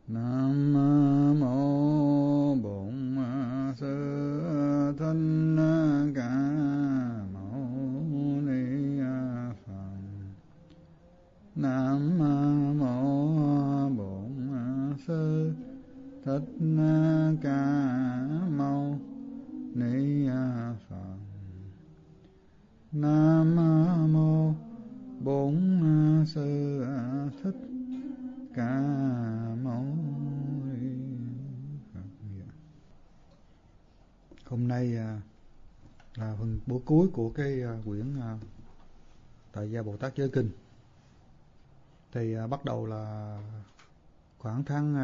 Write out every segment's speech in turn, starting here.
Nam mô Bổn Sư Thích Ca Mâu Ni Phật. Nam mô Bổn Sư Thích Ca Mâu Ni Phật. Nam mô Bổn Sư Thích Ca Mâu Ni Phật. Hôm nay là phần buổi cuối của cái quyển Tại Gia Bồ Tát Giới Kinh. Thì bắt đầu là khoảng tháng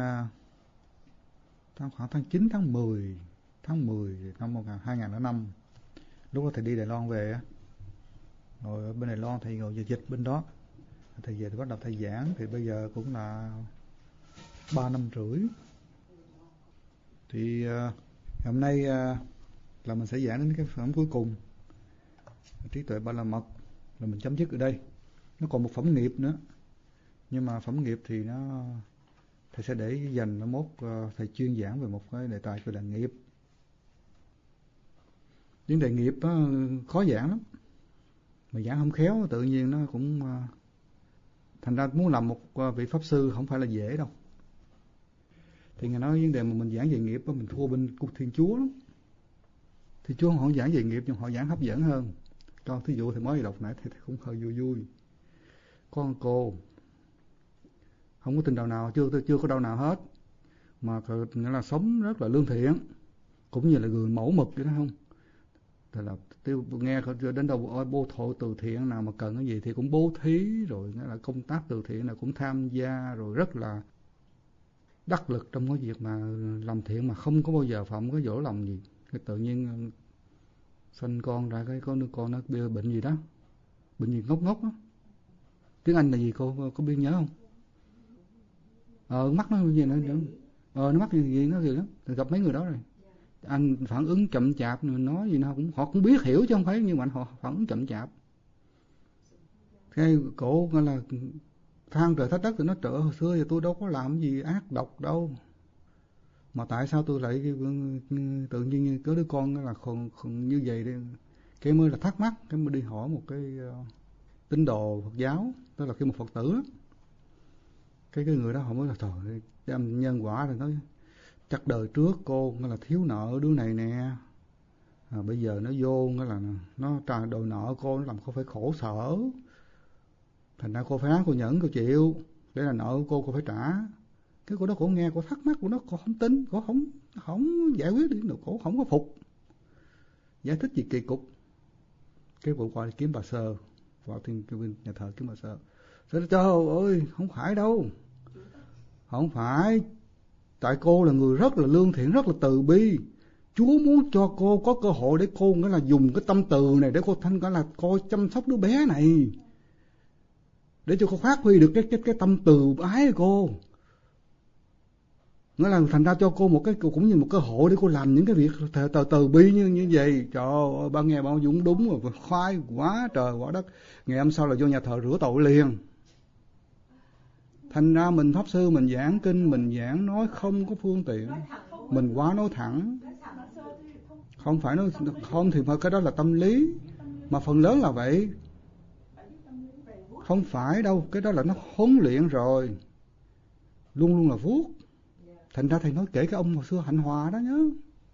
9 tháng 10 năm 2005. Lúc đó thầy đi Đài Loan về, rồi ở bên Đài Loan thầy ngồi dịch bên đó. Thầy về thì bắt đầu thầy giảng, thì bây giờ cũng là 3 năm rưỡi. Thì hôm nay là mình sẽ giảng đến cái phẩm cuối cùng, trí tuệ ba la mật, là mình chấm dứt ở đây. Nó còn một phẩm nghiệp nữa, nhưng mà phẩm nghiệp thì thầy sẽ để dành nó mốt thầy chuyên giảng về một cái đề tài gọi là nghiệp. Vấn đề nghiệp khó giảng lắm, mà giảng không khéo tự nhiên nó cũng thành ra muốn làm một vị pháp sư không phải là dễ đâu. Thì Ngài nói vấn đề mà mình giảng về nghiệp mình thua bên Cục Thiên Chúa lắm. Thiên Chúa họ giảng về nghiệp nhưng họ giảng hấp dẫn hơn. Cho thí dụ thì mới đọc nãy thì cũng hơi vui vui. Con cô không có tin đạo nào, chưa có đạo nào hết, mà nghĩa là sống rất là lương thiện, cũng như là người mẫu mực vậy đó không. Thì là tôi nghe đến đâu bố thọ từ thiện nào mà cần cái gì thì cũng bố thí, rồi nghĩa là công tác từ thiện là cũng tham gia, rồi rất là đắc lực trong cái việc mà làm thiện, mà không có bao giờ phạm cái dỗ lòng gì. Cái tự nhiên sinh con ra cái có đứa con nó bị bệnh gì đó, bệnh gì ngốc á, tiếng Anh là gì cô có biết nhớ không? Mắt nó gì nữa, nó mắt gì nó gì đó, gặp mấy người đó rồi. Anh phản ứng chậm chạp, nói gì nó cũng họ cũng biết hiểu chứ không phải, nhưng mà họ phản ứng chậm chạp. Cái cổ gọi là than trời thách đất, thì nó trời hồi xưa thì tôi đâu có làm gì ác độc đâu, mà tại sao tôi lại tự nhiên có đứa con là còn như vậy đi. Cái mới là thắc mắc, cái mới đi hỏi một cái tín đồ Phật giáo, tức là cái một Phật tử đó. Cái người đó họ mới là trời đem nhân quả, rồi nói chắc đời trước cô là thiếu nợ đứa này nè, bây giờ nó vô là nó trả đòi nợ cô, nó làm cô phải khổ sở, thành ra cô phải ráng cô nhẫn cô chịu, để là nợ cô phải trả. Cái cô đó cô nghe, cô thắc mắc, cô không tin, cô không giải quyết được, cô không có phục, giải thích gì kỳ cục. Cái vụ qua kiếm bà Sơ, vào thiên nhà thờ kiếm bà Sơ. Trời ơi, không phải đâu, không phải. Tại cô là người rất là lương thiện, rất là từ bi. Chúa muốn cho cô có cơ hội để cô nghĩa là dùng cái tâm từ này để cô thanh gọi là cô chăm sóc đứa bé này, để cho cô phát huy được cái tâm từ ái của cô. Nghĩa là thành ra cho cô một cái, cũng như một cơ hội để cô làm những cái việc từ bi như vậy. Trời ơi, ba nghe bao dũng đúng rồi, khoái quá trời quá đất. Ngày hôm sau là vô nhà thờ rửa tội liền. Thành ra mình pháp sư, mình giảng kinh, mình giảng nói không có phương tiện, mình quá nói thẳng. Không phải nói không thì cái đó là tâm lý, mà phần lớn là vậy. Không phải đâu, cái đó là nó huấn luyện rồi, luôn luôn là vuốt. Thành ra thầy nói kể cái ông hồi xưa Hạnh Hòa đó nhớ.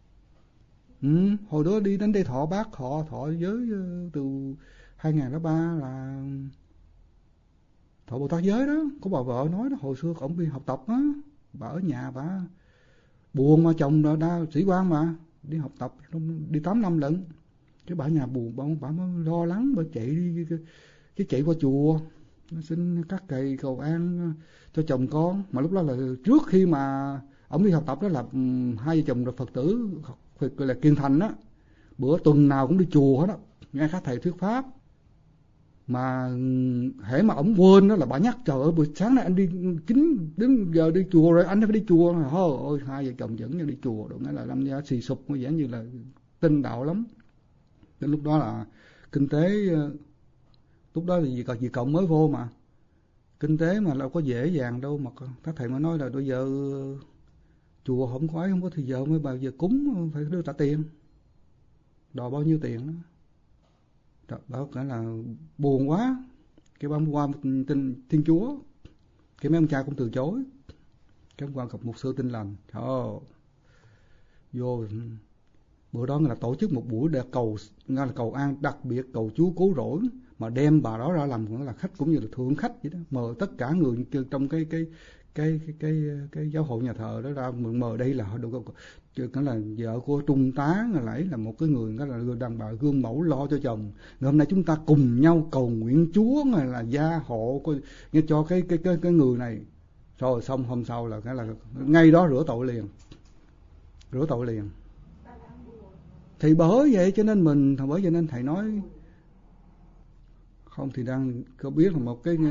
Hồi đó đi đến đây thọ bác, thọ giới từ 2003 là thọ Bồ Tát giới đó. Có bà vợ nói đó, hồi xưa ông đi học tập á, bà ở nhà bà buồn, mà chồng đã sĩ quan mà đi học tập đi 8 năm lận. Cái bà nhà buồn, bà mới lo lắng, bà chạy đi, chứ chạy qua chùa xin cắt cày cầu an cho chồng con. Mà lúc đó là trước khi mà ông đi học tập đó, là hai vợ chồng là Phật tử gọi là Kiên Thành á, bữa tuần nào cũng đi chùa hết đó, nghe các thầy thuyết pháp. Mà hễ mà ổng quên đó là bà nhắc, trời ơi buổi sáng nay anh đi 9 đến giờ đi chùa rồi, anh phải đi chùa. Ôi hai vợ chồng dẫn nhau đi chùa, rồi nghĩa là lâm gia xì sụp, nó dạng như là tinh đạo lắm. Đến lúc đó là kinh tế, lúc đó là gì cộng mới vô mà Kinh tế mà đâu có dễ dàng đâu mà các thầy mới nói là bây giờ chùa không có ấy, không có thì giờ mới bao giờ cúng phải đưa trả tiền, đòi bao nhiêu tiền đó. Đó cả là buồn quá. Cái hôm qua tin Thiên Chúa, cái mấy ông cha cũng từ chối. Cái hôm qua gặp mục sư Tin Lành, trời ơi, vô bữa đó là tổ chức một buổi để cầu an đặc biệt, cầu Chúa cứu rỗi, mà đem bà đó ra làm là khách cũng như là thượng khách vậy đó, mời tất cả người trong cái giáo hội nhà thờ đó ra, mời đây là đó là vợ của trung tá, là là một cái người, đó là người đàn bà gương mẫu lo cho chồng. Ngày hôm nay chúng ta cùng nhau cầu nguyện Chúa là gia hộ nghe cho cái người này. Rồi xong hôm sau là ngay đó rửa tội liền. Thì bởi vậy cho nên thầy nói không thì đang có biết là một cái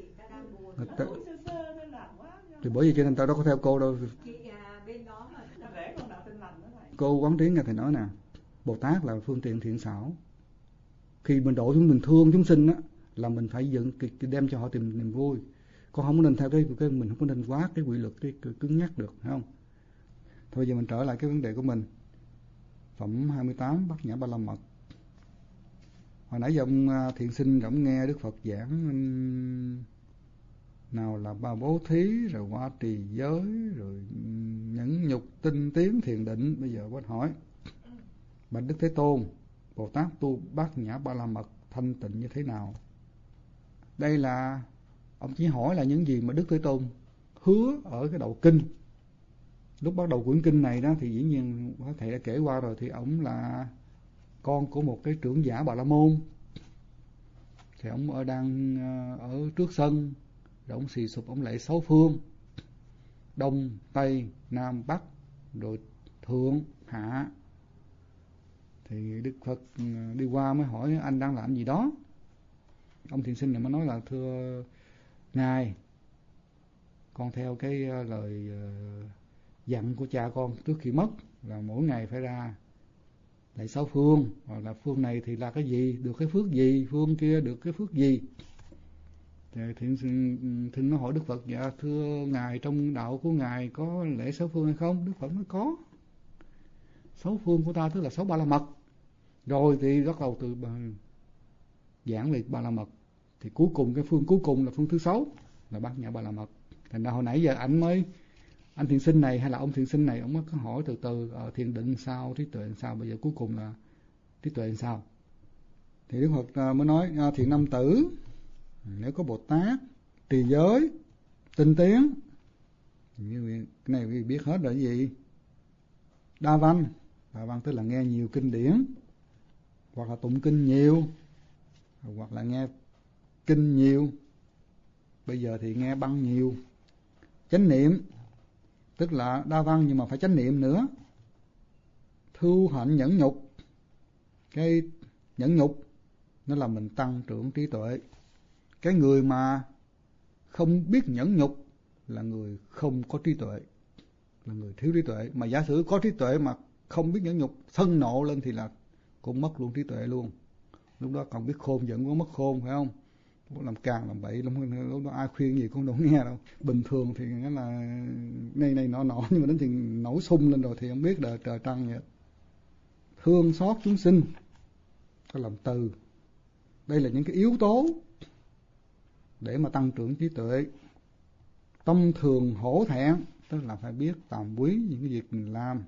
thì bởi vậy cho nên tao đâu có theo cô đâu. Cô Quán Tiến nghe thầy nói nè, Bồ Tát là phương tiện thiện xảo. Khi mình độ chúng mình thương chúng sinh á, là mình phải đem cho họ tìm niềm vui. Con không có nên theo cái mình không có nên quá cái quy luật, cái cứng nhắc được, phải không? Thôi giờ mình trở lại cái vấn đề của mình. Phẩm 28 Bát Nhã Ba La Mật. Hồi nãy giờ ông thiện sinh cũng nghe Đức Phật giảng nào là ba bố thí, rồi qua trì giới, rồi nhẫn nhục tinh tiến thiền định. Bây giờ có hỏi bạch Đức Thế Tôn, Bồ Tát tu Bát Nhã Ba La Mật thanh tịnh như thế nào? Đây là ông chỉ hỏi là những gì mà Đức Thế Tôn hứa ở cái đầu kinh. Lúc bắt đầu quyển kinh này đó thì dĩ nhiên thầy đã kể qua rồi, thì ông là con của một cái trưởng giả Bà La Môn. Thì ông đang ở trước sân, rồi ông xì sụp, ông lạy sáu phương, đông, tây, nam, bắc, rồi thượng, hạ. Thì Đức Phật đi qua mới hỏi anh đang làm gì đó. Ông thiền sinh này mới nói là thưa Ngài, con theo cái lời dặn của cha con trước khi mất là mỗi ngày phải ra lạy sáu phương, hoặc là phương này thì là cái gì, được cái phước gì, phương kia được cái phước gì. Thì thiền sinh nó hỏi Đức Phật, dạ thưa Ngài, trong đạo của Ngài có lễ sáu phương hay không? Đức Phật nói có. Sáu phương của ta tức là sáu Ba La Mật. Rồi thì bắt đầu từ giảng về Ba La Mật. Thì cuối cùng cái phương cuối cùng là phương thứ 6 là Bát Nhã Ba La Mật. Thành ra hồi nãy giờ anh thiền sinh này hay là ông thiền sinh này, ông mới có hỏi từ từ thiền định sao, trí tuệ sao, bây giờ cuối cùng là trí tuệ sao. Thì Đức Phật mới nói thiện nam tử, nếu có Bồ Tát trì giới tinh tiến, như cái này quý vị biết hết rồi. Cái gì? Đa văn tức là nghe nhiều kinh điển, hoặc là tụng kinh nhiều, hoặc là nghe kinh nhiều. Bây giờ thì nghe băng nhiều. Chánh niệm tức là đa văn nhưng mà phải chánh niệm nữa. Thu hạnh nhẫn nhục. Cái nhẫn nhục nó là mình tăng trưởng trí tuệ. Cái người mà không biết nhẫn nhục là người không có trí tuệ, là người thiếu trí tuệ. Mà giả sử có trí tuệ mà không biết nhẫn nhục, sân nộ lên thì là cũng mất luôn trí tuệ luôn. Lúc đó còn biết khôn vẫn có mất khôn, phải không? Làm càng làm bậy, lúc đó ai khuyên gì cũng đâu nghe đâu. Bình thường thì nghĩa là này nọ, nhưng mà đến thì nổi sung lên rồi thì không biết đời trời trăng vậy. Thương xót chúng sinh, có lòng từ. Đây là những cái yếu tố để mà tăng trưởng trí tuệ. Tâm thường hổ thẹn, tức là phải biết tàm quý những cái việc mình làm.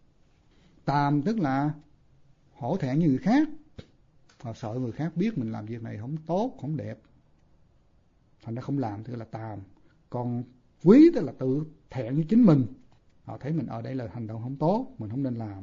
Tàm tức là hổ thẹn như người khác, hoặc sợ người khác biết mình làm việc này không tốt, không đẹp, thành ra không làm, tức là tàm. Còn quý tức là tự thẹn với chính mình, họ thấy mình ở đây là hành động không tốt, mình không nên làm.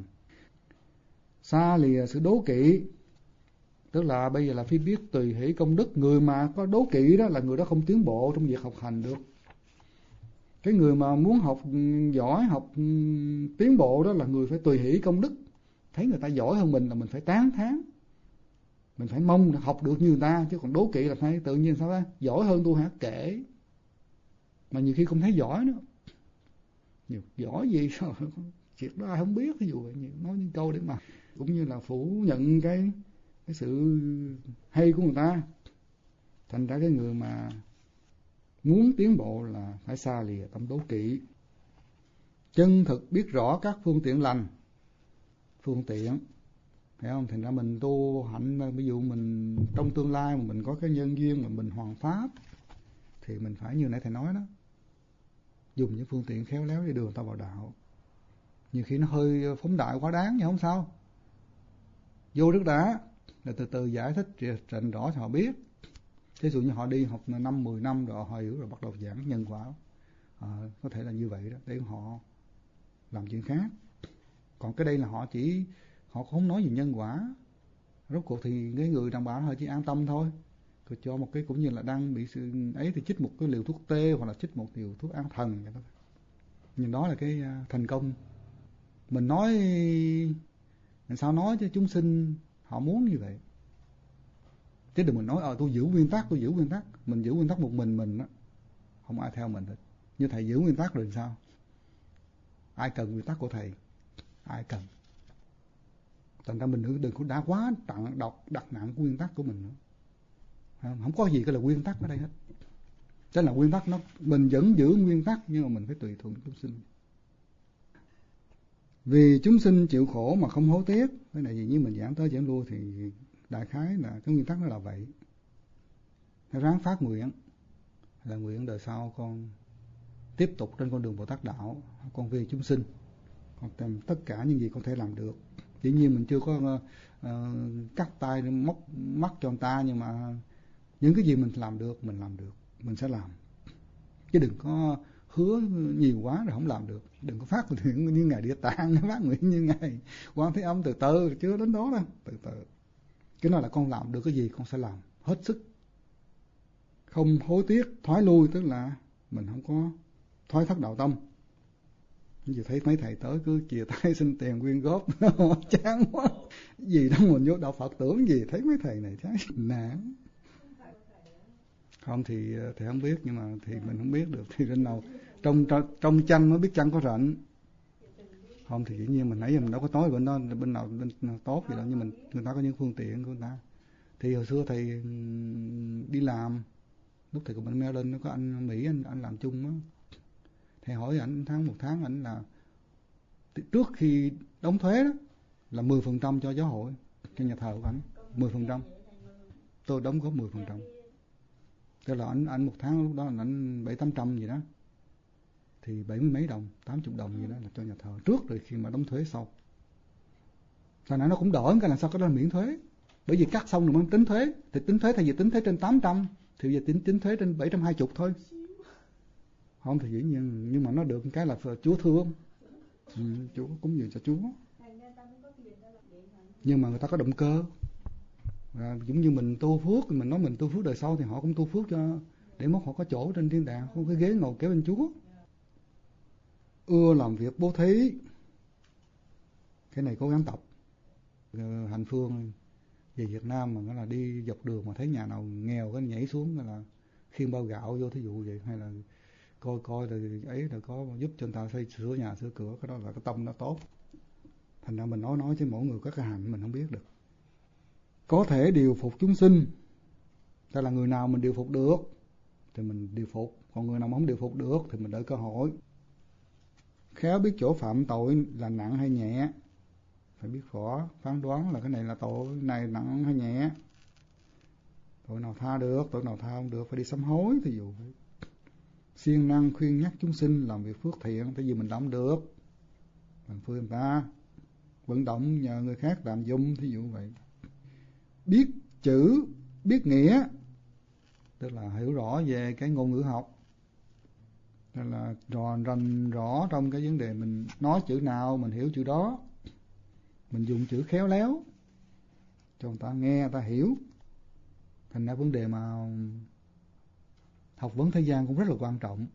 Xa lìa sự đố kỵ, tức là bây giờ là phải biết tùy hỷ công đức. Người mà có đố kỵ đó là người đó không tiến bộ trong việc học hành được. Cái người mà muốn học giỏi, học tiến bộ đó là người phải tùy hỷ công đức. Thấy người ta giỏi hơn mình là mình phải tán thán, mình phải mong học được như người ta. Chứ còn đố kỵ là phải tự nhiên sao đó, giỏi hơn tôi hả, kể. Mà nhiều khi không thấy giỏi nữa. Nhiều giỏi gì sao chuyện đó ai không biết. Ví dụ vậy, nói những câu để mà cũng như là phủ nhận cái sự hay của người ta. Thành ra cái người mà Muốn tiến bộ là phải xa lìa tâm đố kỵ, chân thực biết rõ các phương tiện lành. Phương tiện, thấy không? Thành ra mình tu hạnh, ví dụ mình trong tương lai mà mình có cái nhân duyên mà mình hoàn pháp, thì mình phải như nãy thầy nói đó, dùng những phương tiện khéo léo để đưa người ta vào đạo. Nhiều khi nó hơi phóng đại quá đáng nhưng không sao, vô trước đã, rồi từ từ giải thích rành rõ cho họ biết. Ví dụ như họ đi học 5-10 năm rồi họ hiểu rồi bắt đầu giảng nhân quả, có thể là như vậy đó, để họ làm chuyện khác. Còn cái đây là họ không nói gì nhân quả. Rốt cuộc thì cái người đàn bà họ chỉ an tâm thôi, rồi cho một cái, cũng như là đang bị sự ấy thì chích một cái liều thuốc tê hoặc là chích một liều thuốc an thần vậy đó. Nhưng đó là cái thành công. Mình nói làm sao nói cho chúng sinh họ muốn như vậy, chứ đừng mình nói tôi giữ nguyên tắc, mình giữ nguyên tắc một mình đó, không ai theo mình hết. Như thầy giữ nguyên tắc rồi sao? Ai cần nguyên tắc của thầy? Ai cần? Thành ra mình đừng có đã quá đặt nặng nguyên tắc của mình nữa. Không có gì cái là nguyên tắc ở đây hết. Thế là nguyên tắc mình vẫn giữ nguyên tắc, nhưng mà mình phải tùy thuận chúng sinh. Vì chúng sinh chịu khổ mà không hối tiếc. Cái này gì như mình giảng tới giảng lui thì đại khái là cái nguyên tắc nó là vậy. Hãy ráng phát nguyện, là nguyện đời sau con tiếp tục trên con đường Bồ Tát đạo, con vì chúng sinh, con làm tất cả những gì con thể làm được. Dĩ nhiên mình chưa có cắt tay móc mắt cho người ta, nhưng mà những cái gì mình làm được, mình sẽ làm. Chứ đừng có hứa nhiều quá rồi không làm được. Đừng có phát nguyện như Ngài Địa Tạng, phát nguyện như Ngài Quan Thế Âm, từ từ, chưa đến đó đâu, từ từ. Cái nói là con làm được cái gì con sẽ làm hết sức, không hối tiếc, thoái lui, tức là mình không có thoái thất đạo tâm. Giờ thấy mấy thầy tới cứ chìa tay xin tiền quyên góp, chán quá. Gì đâu mình vô đạo Phật tưởng gì, thấy mấy thầy này chán nản. Không thì thầy không biết, nhưng mà thì mình không biết được. Thì bên nào trong tranh mới biết tranh có rảnh. Không thì dĩ nhiên mình nãy giờ mình đâu có nói bên nào tốt gì đâu, nhưng người ta có những phương tiện của người ta. Thì hồi xưa thầy đi làm, lúc thầy của mình Maryland nó có anh Mỹ, anh làm chung á. Thầy hỏi ảnh một tháng ảnh là trước khi đóng thuế đó là 10% cho giáo hội, cho nhà thờ của ảnh, 10%. Tôi đóng góp 10%. Tức là ảnh một tháng lúc đó là ảnh 700-800 gì đó, thì 70 mấy đồng, 80 đồng gì đó là cho nhà thờ trước rồi khi mà đóng thuế sau. Thành ra nó cũng đỡ cái là sao, cái đó là miễn thuế. Bởi vì cắt xong rồi mới tính thuế, thì tính thuế thay vì tính thuế trên 800 thì giờ tính thuế trên 720 thôi. Không thì dĩ nhiên, nhưng mà nó được cái là Chúa thương. Chúa cúng dường cho Chúa. Nhưng mà người ta có động cơ. Giống như mình tu phước, mình nói mình tu phước đời sau thì họ cũng tu phước cho, để mốt họ có chỗ trên thiên đàng, có cái ghế ngồi kế bên Chúa. Ưa làm việc bố thí, cái này cố gắng tập. Hành Phương về Việt Nam mà nó là đi dọc đường mà thấy nhà nào nghèo cái nhảy xuống là khiêng bao gạo vô, thí dụ vậy, hay là coi rồi ấy là có giúp cho người ta xây sửa nhà sửa cửa, cái đó là cái tâm nó tốt. Thành ra mình nói chứ mỗi người có cái hạnh mình không biết được. Có thể điều phục chúng sinh, tức là người nào mình điều phục được thì mình điều phục, còn người nào mà không điều phục được thì mình đợi cơ hội. Khéo biết chỗ phạm tội là nặng hay nhẹ, phải biết rõ phán đoán là cái này là tội này nặng hay nhẹ, tội nào tha được, tội nào tha không được, phải đi sám hối. Thí dụ vậy. Siêng năng khuyên nhắc chúng sinh làm việc phước thiện, tại vì mình làm được, làm phước người ta, vận động nhờ người khác làm dùm, thí dụ vậy. Biết chữ, biết nghĩa, tức là hiểu rõ về cái ngôn ngữ học, tức là rành rõ trong cái vấn đề mình nói chữ nào mình hiểu chữ đó, mình dùng chữ khéo léo cho người ta nghe, người ta hiểu. Thành ra vấn đề mà học vấn thế gian cũng rất là quan trọng.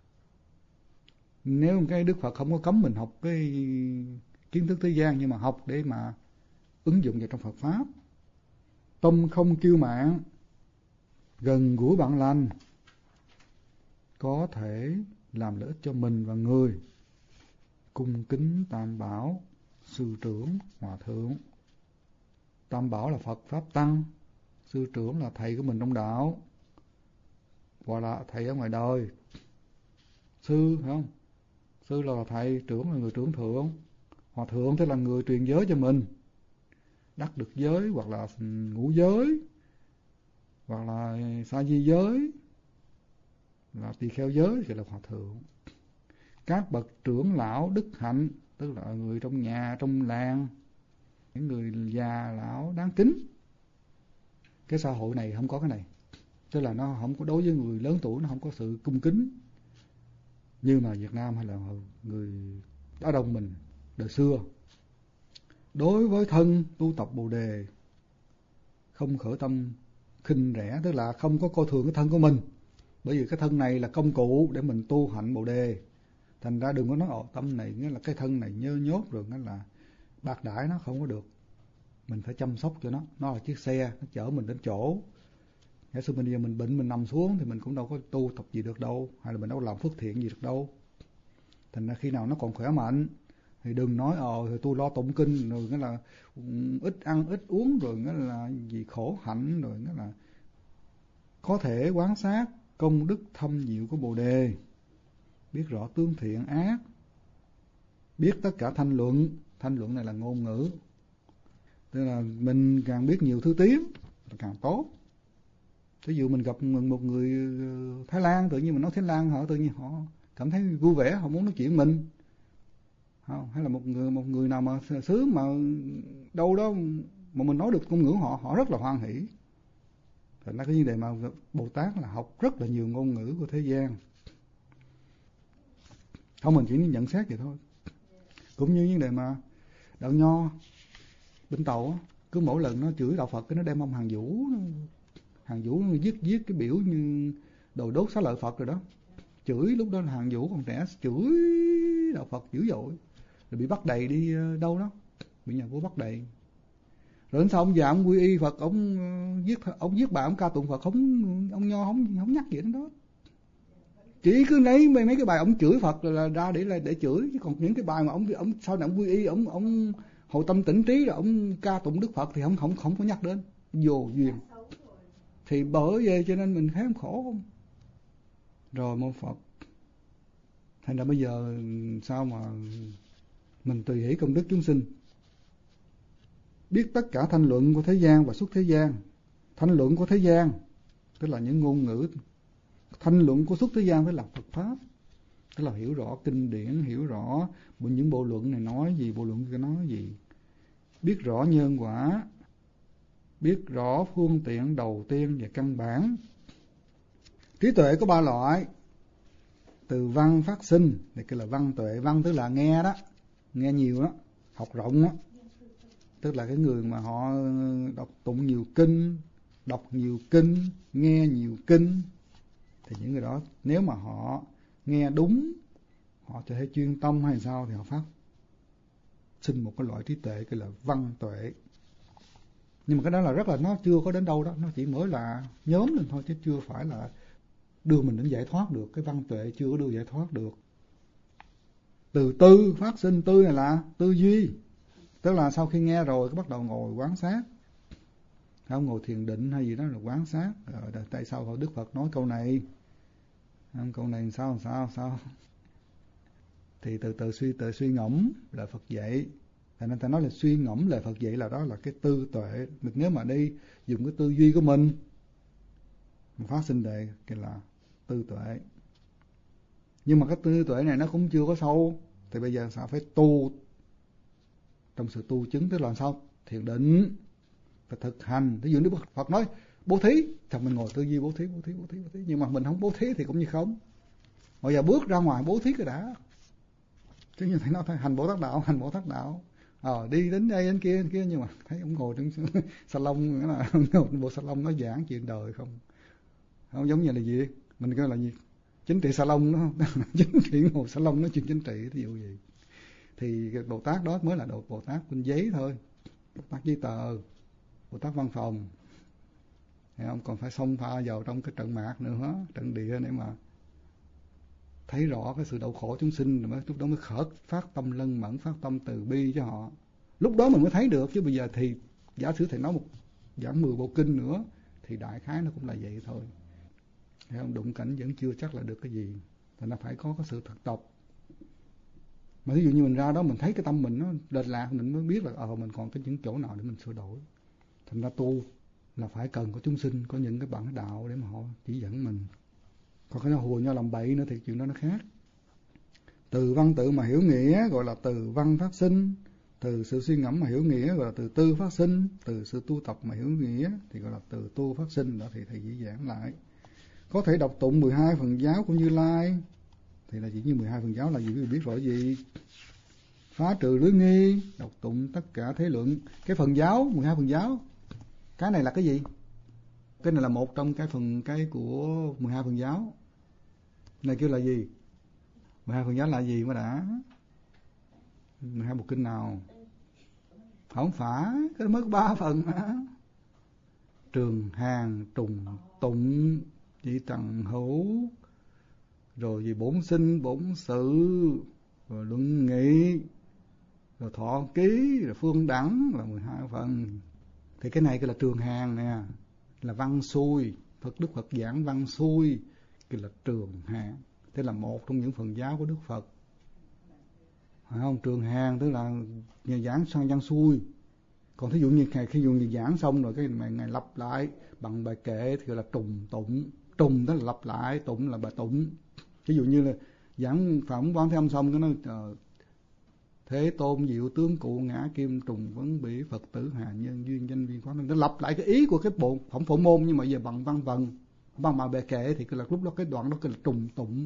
Nếu cái Đức Phật không có cấm mình học cái kiến thức thế gian, nhưng mà học để mà ứng dụng vào trong Phật Pháp. Tâm không kiêu mạn, gần gũi bạn lành, có thể làm lợi ích cho mình và người, cung kính Tam Bảo, sư trưởng, hòa thượng. Tam Bảo là Phật Pháp Tăng, sư trưởng là thầy của mình trong đạo, Hoặc là thầy ở ngoài đời, sư, phải không? Sư là thầy, trưởng là người trưởng thượng. Hòa thượng tức là người truyền giới cho mình, đắc được giới, hoặc là ngũ giới, hoặc là sa di giới, là tỳ kheo giới, thì là hòa thượng. Các bậc trưởng lão đức hạnh, tức là người trong nhà, trong làng, những người già lão đáng kính. Cái xã hội này không có cái này, tức là nó không có, đối với người lớn tuổi nó không có sự cung kính như mà Việt Nam hay là người Á Đông mình đời xưa. Đối với thân tu tập Bồ đề, không khởi tâm khinh rẻ, tức là không có coi thường cái thân của mình, bởi vì cái thân này là công cụ để mình tu hạnh Bồ đề. Thành ra đừng có nói tâm này, nghĩa là cái thân này nhơ nhốt rồi, nghĩa là bạc đãi nó không có được. Mình phải chăm sóc cho nó là chiếc xe, nó chở mình đến chỗ. Giả sử bây giờ mình bệnh, mình nằm xuống thì mình cũng đâu có tu tập gì được đâu, hay là mình đâu làm phước thiện gì được đâu. Thành ra khi nào nó còn khỏe mạnh thì đừng nói thì tôi lo tụng kinh rồi, nghĩa là ít ăn ít uống rồi, nghĩa là gì khổ hạnh rồi, nghĩa là có thể quán sát công đức thâm diệu của Bồ đề, biết rõ tướng thiện ác, biết tất cả thanh luận. Thanh luận này là ngôn ngữ, tức là mình càng biết nhiều thứ tiếng là càng tốt. Ví dụ mình gặp một người Thái Lan, tự nhiên mình nói Thái Lan, họ tự nhiên họ cảm thấy vui vẻ, họ muốn nói chuyện mình. Hay là một người nào mà xứ mà đâu đó mà mình nói được ngôn ngữ họ rất là hoan hỷ. Thành ra cái vấn đề mà Bồ Tát là học rất là nhiều ngôn ngữ của thế gian. Không, mình chỉ nhận xét vậy thôi. Cũng như vấn đề mà đạo Nho bên Tàu, cứ mỗi lần nó chửi đạo Phật cái nó đem ông Hàng Vũ nó viết cái biểu như đồ đốt xá lợi Phật rồi đó. Chửi, lúc đó là Hàng Vũ còn trẻ, chửi đạo Phật dữ dội, rồi bị bắt đầy đi đâu đó, bị nhà vua bắt đầy. Rồi đến sau ông già ông quy y Phật, ông viết bài ông ca tụng Phật, ông Nho không nhắc gì đến đó. Chỉ cứ lấy mấy cái bài ông chửi Phật là ra để chửi, chứ còn những cái bài mà ông sau này ông quy y, ông hồi tâm tỉnh trí rồi ông ca tụng Đức Phật thì không có nhắc đến, vô duyên. Thì bởi vậy cho nên mình thấy em khổ không? Rồi mô Phật. Thành ra bây giờ sao mà mình tùy hỷ công đức chúng sinh, biết tất cả thanh luận của thế gian và xuất thế gian. Thanh luận của thế gian tức là những ngôn ngữ, thanh luận của xuất thế gian tức là Phật pháp, tức là hiểu rõ kinh điển, hiểu rõ những bộ luận này nói gì, bộ luận kia nói gì, biết rõ nhân quả, biết rõ phương tiện đầu tiên và căn bản. Trí tuệ có 3 loại. Từ văn phát sinh thì cái là văn tuệ. Văn tức là nghe đó, nghe nhiều đó, học rộng đó, tức là cái người mà họ đọc tụng nhiều kinh, đọc nhiều kinh, nghe nhiều kinh, thì những người đó nếu mà họ nghe đúng, họ có thể chuyên tâm hay sao thì họ phát sinh một cái loại trí tuệ, cái là văn tuệ. Nhưng mà cái đó là rất là, nó chưa có đến đâu đó, nó chỉ mới là nhóm lên thôi, chứ chưa phải là đưa mình đến giải thoát được. Cái văn tuệ chưa có đưa giải thoát được. Từ tư phát sinh, tư này là tư duy, tức là sau khi nghe rồi bắt đầu ngồi quán sát, không ngồi thiền định hay gì đó là quán sát. Rồi tại sao Đức Phật nói câu này, câu này sao thì từ từ suy ngẫm là Phật dạy. Thành nên ta nói là suy ngẫm là Phật dạy, là đó là cái tư tuệ. Nếu mà đi dùng cái tư duy của mình phát sinh đề cái là tư tuệ. Nhưng mà cái tư tuệ này nó cũng chưa có sâu, thì bây giờ sao phải tu trong sự tu chứng, tức là sao? Thiền định, phải thực hành. Ví dụ Đức Phật nói bố thí, thì mình ngồi tư duy bố thí. Nhưng mà mình không bố thí thì cũng như không. Bây giờ bước ra ngoài bố thí cái đã. Chứ như thầy nói thôi, hành Bồ Tát đạo. Đi đến đây đến kia, nhưng mà thấy ông ngồi trong salon, nghĩa là ngồi bộ salon nói giảng chuyện đời không giống như là gì, mình kêu là gì, chính trị salon đó, chính trị ngồi salon nói chuyện chính trị, thí dụ gì. Thì cái Bồ Tát đó mới là Bồ Tát bên giấy thôi, Bồ Tát giấy tờ, Bồ Tát văn phòng. Thì ông còn phải xông pha vào trong cái trận mạc nữa, trận địa, để mà thấy rõ cái sự đau khổ chúng sinh, rồi lúc đó mới khởi phát tâm lân mẫn, phát tâm từ bi cho họ. Lúc đó mình mới thấy được. Chứ bây giờ thì giả sử thầy nói giảng 10 bộ kinh nữa thì đại khái nó cũng là vậy thôi. Thấy không? Đụng cảnh vẫn chưa chắc là được cái gì. Thành ra phải có cái sự thực tập. Mà ví dụ như mình ra đó mình thấy cái tâm mình nó lệch lạc, mình mới biết là mình còn cái những chỗ nào để mình sửa đổi. Thành ra tu là phải cần có chúng sinh, có những cái bạn đạo để mà họ chỉ dẫn mình. Còn cái nó hùa nhau làm bậy nữa thì chuyện đó nó khác. Từ văn tự mà hiểu nghĩa gọi là từ văn phát sinh. Từ sự suy ngẫm mà hiểu nghĩa gọi là từ tư phát sinh. Từ sự tu tập mà hiểu nghĩa thì gọi là từ tu phát sinh. Đó thì thầy chỉ giảng lại. Có thể đọc tụng 12 phần giáo của Như Lai. Thì là chỉ như 12 phần giáo là gì, quý vị biết rõ gì? Phá trừ lưới nghi, đọc tụng tất cả thế luận. Cái phần giáo, 12 phần giáo, cái này là cái gì? Cái này là một trong cái của 12 phần giáo. Này kêu là gì? 12 phần giáo là gì mà đã? 12 bộ kinh nào? Không phải, cái đó mới có 3 phần mà. Trường hàng, trùng tụng, chỉ trần hữu, rồi gì bổn sinh, bổn sự, rồi luận nghị, rồi thọ ký, rồi phương đẳng là 12 phần. Thì cái này cái là trường hàng nè, là văn xuôi, Đức Phật giảng văn xuôi, cái là trường hàng. Thế là một trong những phần giáo của Đức Phật. Phải không? Trường hàng tức là nhà giảng sang văn xuôi. Còn thí dụ như khi dùng giảng xong rồi cái ngày lặp lại bằng bài kệ thì gọi là trùng tụng. Trùng đó là lặp lại, tụng là bài tụng. Ví dụ như là giảng Phạm Quán Thế Âm xong cái nó Thế Tôn diệu tướng cụ ngã kim trùng vấn bỉ Phật tử hà nhân duyên danh viên quán. Nó lặp lại cái ý của cái bộ phẩm phổ môn, nhưng mà giờ bằng văn vần, bằng bài bệ kệ thì là lúc đó cái đoạn đó cái là trùng tụng.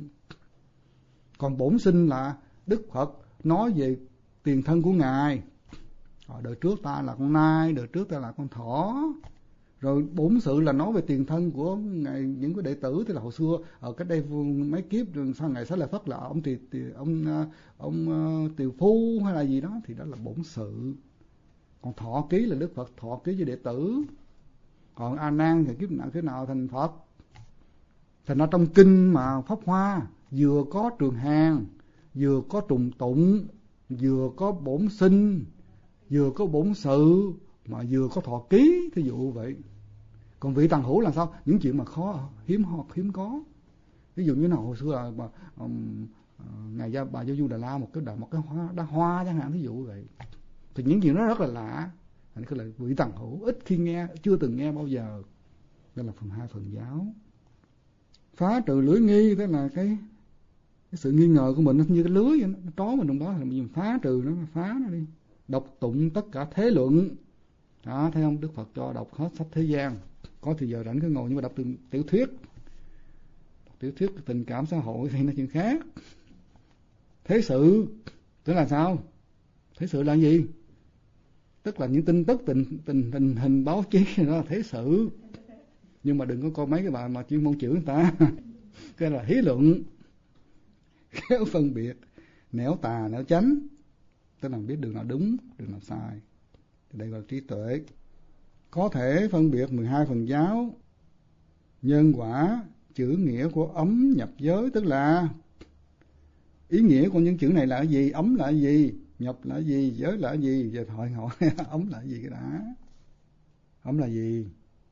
Còn bổn sinh là Đức Phật nói về tiền thân của ngài. Đời trước ta là con nai, đời trước ta là con thỏ. Rồi bổn sự là nói về tiền thân của ngài, những cái đệ tử. Thì là hồi xưa ở cách đây mấy kiếp sau ngày Xá Lợi Phất là ông Tiều Phu hay là gì đó, thì đó là bổn sự. Còn thọ ký là Đức Phật thọ ký với đệ tử. Còn A Nan thì kiếp nào thành Phật. Thành ra trong kinh mà Pháp Hoa vừa có trường hàng, vừa có trùng tụng, vừa có bổn sinh, vừa có bổn sự, mà vừa có thọ ký, thí dụ vậy. Còn vị tầng hữu là sao? Những chuyện mà khó, hiếm có. Ví dụ như nào hồi xưa là ngày bà Gia Du Đà La một cái đá hoa chẳng hạn, thí dụ vậy. Thì những chuyện đó rất là lạ. Thành cái là vị tầng hữu ít khi nghe, chưa từng nghe bao giờ. Đó là phần 2 phần giáo. Phá trừ lưới nghi, tức là cái sự nghi ngờ của mình nó như cái lưới vậy, nó trói mình trong đó, thì mình phá trừ nó, phá nó đi. Đọc tụng tất cả thế luận. Đó, thấy không? Đức Phật cho đọc hết sách thế gian. Có thì giờ rảnh cứ ngồi, nhưng mà đọc tiểu thuyết. Đọc tiểu thuyết tình cảm xã hội thì nó chuyện khác. Thế sự tức là sao? Thế sự là gì? Tức là những tin tức tình hình báo chí, đó là thế sự. Nhưng mà đừng có coi mấy cái bà mà chuyên môn chửi người ta. Cái là hí luận, khéo phân biệt, nẻo tà nẻo chánh, tức là biết đường nào đúng, đường nào sai. Thì đây gọi là trí tuệ. Có thể phân biệt 12 phần giáo, nhân quả, chữ nghĩa của ấm nhập giới, tức là ý nghĩa của những chữ này là gì, ấm là gì, nhập là gì, giới là gì. Giờ hỏi ấm là gì cái đã. Ấm là gì?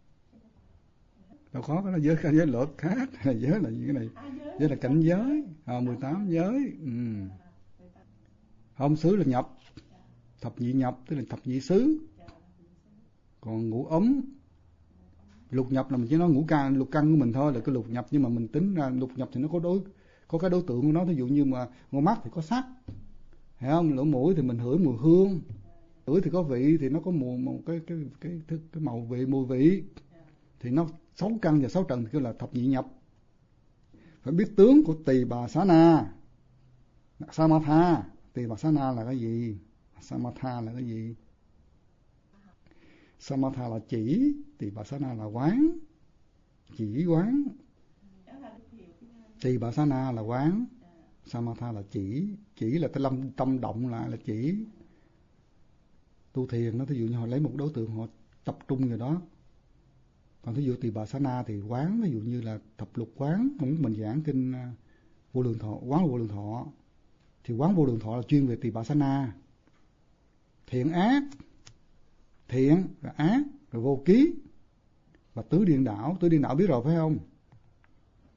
Đâu có, cái giới luật khác. Giới là gì cái này? Giới là cảnh giới, 18 giới. Không, xứ là nhập, thập nhị nhập, tức là thập nhị xứ. Còn ngũ ấm, lục nhập là mình chỉ nói lục căn của mình thôi là cái lục nhập, nhưng mà mình tính ra lục nhập thì nó có cái đối tượng của nó. Ví dụ như mà ngôi mắt thì có sắc, hiểu không? Lỗ mũi thì mình hửi mùi hương, lưỡi thì có vị, thì nó có cái màu vị, mùi vị. Thì nó 6 căn và 6 trần thì kêu là thập nhị nhập. Phải biết tướng của Tỳ Bà Xá Na, Samatha. Tỳ Bà Xá Na là cái gì? Samatha là cái gì? Samatha là chỉ, Tỳ Bà Xá Na là quán, chỉ quán. Tỳ Bà Xá Na là quán, Samatha là chỉ là cái tâm động lại là chỉ. Tu thiền nó, thí dụ như họ lấy một đối tượng họ tập trung vào đó. Còn thí dụ Tỳ Bà Xá Na thì quán, ví dụ như là thập lục quán, mình giảng kinh Vô Lượng Thọ, quán Vô Lượng Thọ. Thì quán Vô Lượng Thọ là chuyên về Tỳ Bà Xá Na. Thiện ác, thiện rồi ác rồi vô ký và tứ điên đảo biết rồi phải không?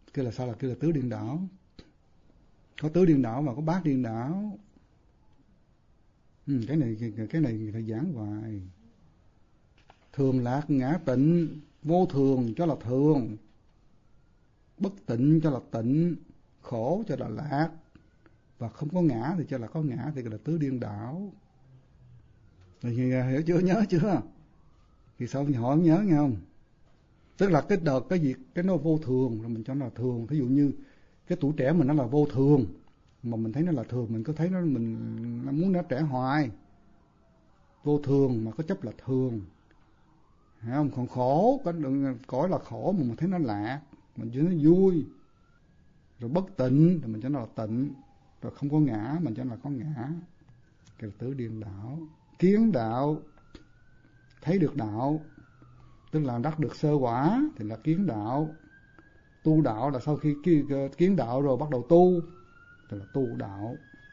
Kia là sao? Là kia là tứ điên đảo. Có tứ điên đảo và có bát điên đảo. Cái này phải giảng hoài. Thường lạc ngã tịnh, vô thường cho là thường, bất tịnh cho là tịnh, khổ cho là lạc, và không có ngã thì cho là có ngã, thì gọi là tứ điên đảo. Rồi hiểu chưa? Nhớ chưa? Thì sao họ không nhớ nghe không? Tức là cái đợt cái việc cái nó vô thường rồi mình cho nó là thường. Thí dụ như cái tuổi trẻ mình nó là vô thường, mà mình thấy nó là thường, mình cứ thấy nó, mình muốn nó trẻ hoài. Vô thường mà có chấp là thường, hiểu không? Còn khổ, cõi là khổ mà mình thấy nó lạc, mình cho nó vui. Rồi bất tịnh thì mình cho nó là tịnh. Rồi không có ngã mình cho nó là có ngã. Cái là tứ điên đảo. Kiến đạo, thấy được đạo, tức là đắc được sơ quả thì là kiến đạo. Tu đạo là sau khi kiến đạo rồi bắt đầu tu thì là tu đạo.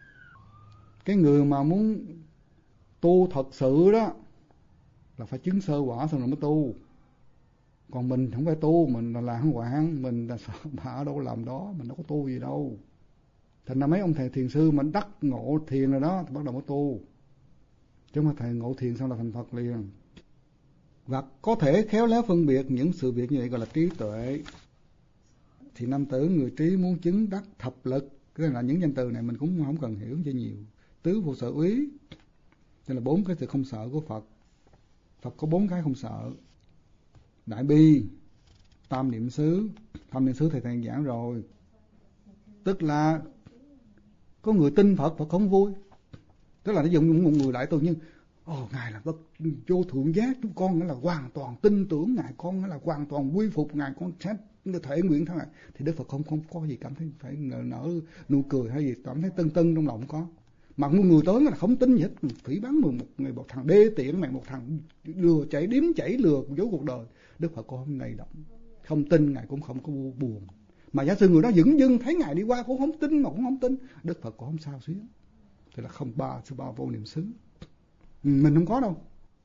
Cái người mà muốn tu thật sự đó là phải chứng sơ quả xong rồi mới tu. Còn mình không phải tu, mình là lãng hoạn, mình là sợ ở đâu làm đó, mình đâu có tu gì đâu. Thành ra mấy ông thầy thiền sư mình đắc ngộ thiền rồi đó thì bắt đầu mới tu. Chứ mà thầy ngộ thiền xong là thành Phật liền. Và có thể khéo léo phân biệt những sự việc như vậy gọi là trí tuệ. Thì nam tử người trí muốn chứng đắc thập lực. Cái là những danh từ này mình cũng không cần hiểu cho nhiều. Tứ vô sở úy, đây là 4 cái sự không sợ của Phật. Phật có 4 cái không sợ. Đại bi, tam niệm xứ. Tam niệm xứ thầy giảng rồi. Tức là có người tin Phật, Phật không vui. Tức là nó dùng một người đại tu nhưng Ngài là bất vô thượng giác, chúng con là hoàn toàn tin tưởng Ngài, con là hoàn toàn quy phục Ngài, con sẽ thể nguyện thế này. Thì Đức Phật không có gì cảm thấy phải nở nụ cười hay gì, cảm thấy tưng trong lòng có. Mà một người tới là không tin gì hết, phỉ báng một thằng đê tiện này, một thằng lừa chảy điếm chảy lừa dối cuộc đời. Đức Phật có hôm nay động, không tin Ngài cũng không có buồn. Mà giả sử người đó dửng dưng thấy Ngài đi qua cũng không tin, mà cũng không tin, Đức Phật cũng không sao xuyến. Thì là không thứ ba vô niệm xứ. Mình không có đâu.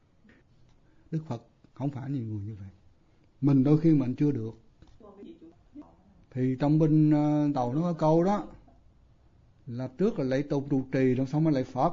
Đức Phật không phải nhiều người như vậy. Mình đôi khi mình chưa được. Thì trong bên tàu nó có câu đó là trước là lạy tụng trụ trì rồi xong mới lạy Phật.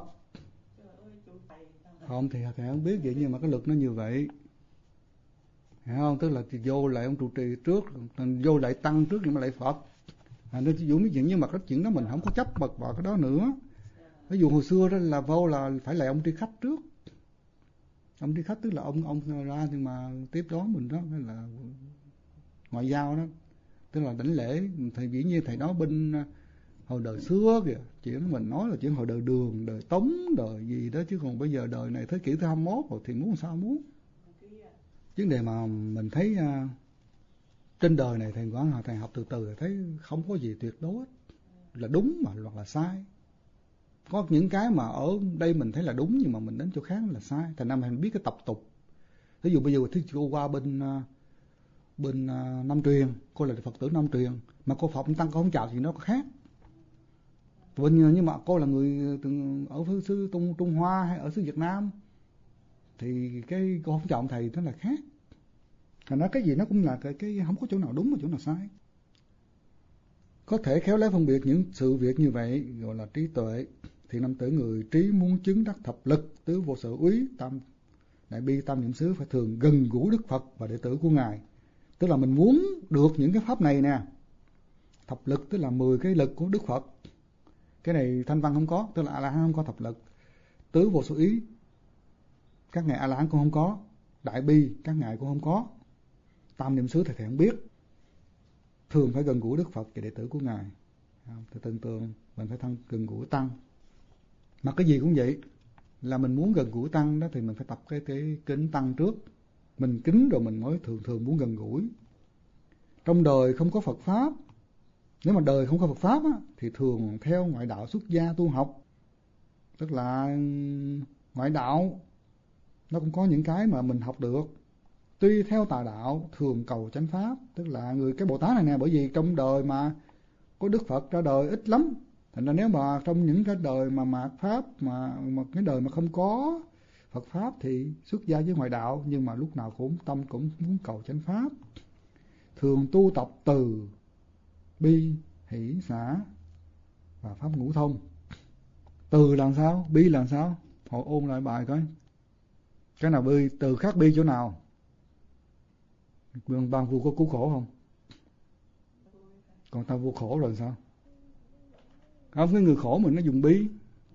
Không thì thầy không biết vậy, nhưng mà cái luật nó như vậy. Hiểu không? Tức là vô lạy ông trụ trì trước, vô lạy tăng trước nhưng mà lạy Phật. Nên dụ mấy chuyện, nhưng mà cái chuyện đó mình không có chấp bật vào cái đó nữa. Ví dụ hồi xưa đó là vô là phải lạy ông tri khách trước. Ông tri khách tức là ông ra nhưng mà tiếp đón mình đó, hay là ngoại giao đó, tức là đảnh lễ. Thầy dĩ nhiên thầy nói bên hồi đời xưa kìa, chuyện mình nói là chuyện hồi đời Đường, đời Tống, đời gì đó, chứ còn bây giờ đời này thế kỷ thứ 21 rồi thì muốn sao muốn. Vấn đề mà mình thấy trên đời này thầy học từ từ thấy không có gì tuyệt đối là đúng mà hoặc là sai. Có những cái mà ở đây mình thấy là đúng nhưng mà mình đến chỗ khác là sai. Thành ra mình biết cái tập tục. Ví dụ bây giờ cô qua bên Nam Truyền, cô là Phật tử Nam Truyền, mà cô Phật tăng cô không chào thì nó có khác. Nhưng mà cô là người ở xứ Trung Hoa hay ở xứ Việt Nam thì cái cô không chào thầy nó là khác. Thành ra cái gì nó cũng là cái không có chỗ nào đúng mà chỗ nào sai. Có thể khéo léo phân biệt những sự việc như vậy gọi là trí tuệ. Thì nam tử người trí muốn chứng đắc thập lực, tứ vô sở úy, tam đại bi, tam niệm xứ phải thường gần gũi Đức Phật và đệ tử của Ngài. Tức là mình muốn được những cái pháp này nè. Thập lực tức là 10 cái lực của Đức Phật. Cái này Thanh Văn không có, tức là A-la-hán không có thập lực. Tứ vô sở úy các ngài A-la-hán cũng không có. Đại bi các ngài cũng không có. Tam niệm xứ thầy không biết. Thường phải gần gũi Đức Phật và đệ tử của Ngài. Thì tưởng tượng mình phải gần gũi Tăng. Mà cái gì cũng vậy, là mình muốn gần gũi Tăng đó thì mình phải tập cái kính Tăng trước. Mình kính rồi mình mới thường muốn gần gũi. Trong đời không có Phật Pháp, nếu mà đời không có Phật Pháp á, thì thường theo ngoại đạo xuất gia tu học. Tức là ngoại đạo nó cũng có những cái mà mình học được. Tuy theo tà đạo thường cầu chánh Pháp, tức là cái Bồ Tát này nè, bởi vì trong đời mà có Đức Phật ra đời ít lắm. Thành ra nếu mà trong những cái đời mà mạt Pháp, mà cái đời mà không có Phật Pháp thì xuất gia với ngoại đạo, nhưng mà lúc nào cũng tâm cũng muốn cầu chánh Pháp. Thường tu tập từ bi, hỷ, xả và pháp ngũ thông. Từ làm sao? Bi làm sao? Họ ôn lại bài coi. Cái nào bi? Từ khác bi chỗ nào? Ban vua có cứu khổ không? Còn ta vô khổ rồi sao? Không, cái người khổ mình nó dùng bi.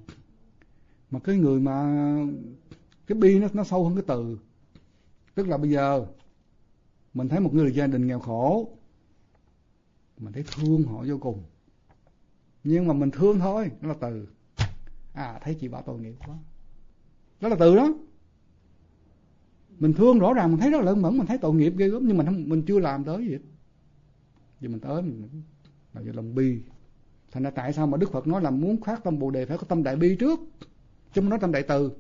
Mà cái người mà cái bi nó sâu hơn cái từ. Tức là bây giờ mình thấy một người gia đình nghèo khổ, mình thấy thương họ vô cùng, nhưng mà mình thương thôi, đó là từ. Thấy chị bảo tội nghiệp quá, đó là từ đó. Mình thương rõ ràng, mình thấy rất là lợn mẫn, mình thấy tội nghiệp ghê gớm, nhưng mình chưa làm tới gì hết. Vì mình tới mình là do lòng bi. Thành ra tại sao mà Đức Phật nói là muốn phát tâm Bồ Đề phải có tâm đại bi trước, chứ không nói tâm đại từ.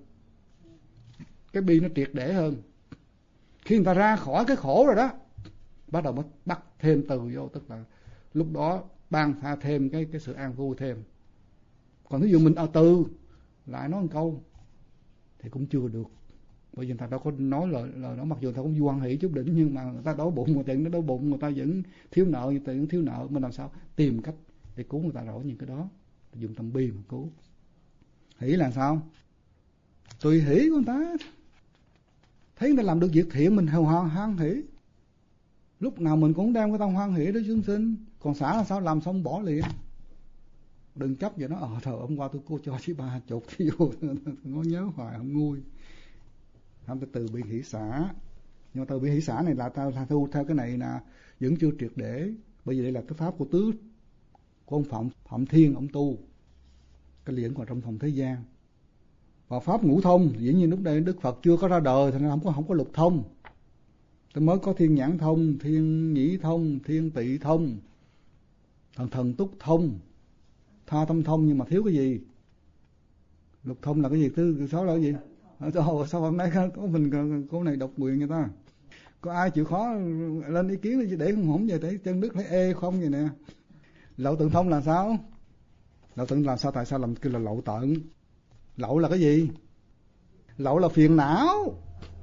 Cái bi nó triệt để hơn. Khi người ta ra khỏi cái khổ rồi đó, bắt đầu mới bắt thêm từ vô, tức là lúc đó ban pha thêm cái sự an vui thêm. Còn ví dụ mình từ lại nói một câu thì cũng chưa được, bởi vì người ta đâu có nói lời đó, mặc dù người ta cũng vui hoan hỷ chút đỉnh, nhưng mà người ta đói bụng, người ta nó đói bụng, người ta vẫn thiếu nợ, người ta vẫn thiếu nợ. Mình làm sao tìm cách để cứu người ta rõ những cái đó, dùng tâm bi mà cứu. Hỷ là sao? Tùy hỷ của người ta, thấy người ta làm được việc thiện mình hoan hỷ, lúc nào mình cũng đem cái tâm hoan hỷ đối chúng sinh. Còn xả là sao? Làm xong bỏ liền, đừng chấp vậy nó. Trời, hôm qua tôi cô cho chỉ 30 thì vô nó nhớ hoài không nguôi. Không, từ bi hỷ xả. Nhưng mà từ bi hỷ xả này là ta thu theo cái này là vẫn chưa triệt để, bởi vì đây là cái pháp của tứ của ông Phạm Thiên, ông tu cái liễn còn trong phòng thế gian. Và pháp ngũ thông dĩ nhiên lúc đây Đức Phật chưa có ra đời, thì nó không có lục thông. Tôi mới có thiên nhãn thông, thiên nhĩ thông, thiên tị thông, thần túc thông, tha tâm thông, nhưng mà thiếu cái gì? Lục thông là cái gì? Thứ sáu là cái gì? Sao hôm nay có mình cô này độc quyền người ta? Có ai chịu khó lên ý kiến để không hổng vậy, để chân Đức thấy ê không vậy nè. Lậu tận thông là sao? Lậu tận là sao? Tại sao làm kêu là lậu tận? Lậu là cái gì? Lậu là phiền não.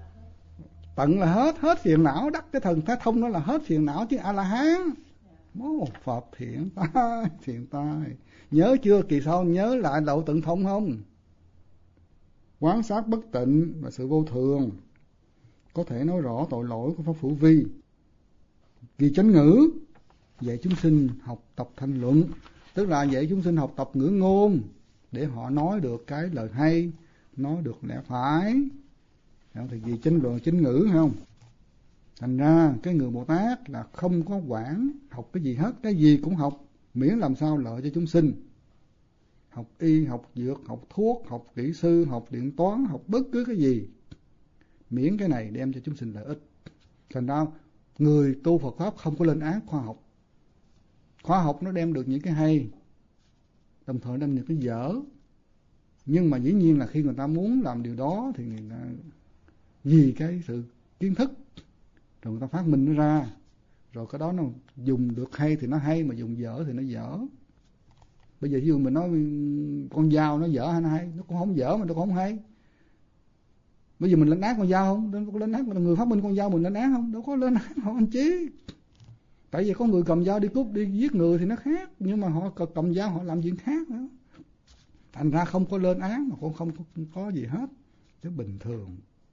Tận là hết phiền não. Đắc cái thần thái thông đó là hết phiền não chứ. A-la-hán Phật thiện tai. Nhớ chưa? Kỳ sau nhớ lại lậu tận thông không? Quán sát bất tịnh và sự vô thường, có thể nói rõ tội lỗi của pháp Phủ Vi. Vì chánh ngữ dạy chúng sinh học tập thanh luận, tức là dạy chúng sinh học tập ngữ ngôn để họ nói được cái lời hay, nói được lẽ phải. Thì vì chánh luận chánh ngữ, hay không? Thành ra cái người Bồ Tát là không có quản học cái gì hết, cái gì cũng học, miễn làm sao lợi cho chúng sinh. Học y, học dược, học thuốc, học kỹ sư, học điện toán, học bất cứ cái gì, miễn cái này đem cho chúng sinh lợi ích. Thành ra người tu Phật Pháp không có lên án khoa học. Khoa học nó đem được những cái hay, đồng thời đem những cái dở. Nhưng mà dĩ nhiên là khi người ta muốn làm điều đó thì người ta vì cái sự kiến thức, rồi người ta phát minh nó ra, rồi cái đó nó dùng được hay thì nó hay, mà dùng dở thì nó dở. Bây giờ ví dụ mình nói con dao nó dở hay nó hay, nó cũng không dở mà nó cũng không hay. Bây giờ mình lên án con dao không? Đâu có lên án người phát minh con dao mình lên án không? Đâu có lên án họ anh chí. Tại vì có người cầm dao đi cướp, đi giết người thì nó khác, nhưng mà họ cầm dao họ làm chuyện khác nữa. Thành ra không có lên án mà cũng không có gì hết, chứ bình thường.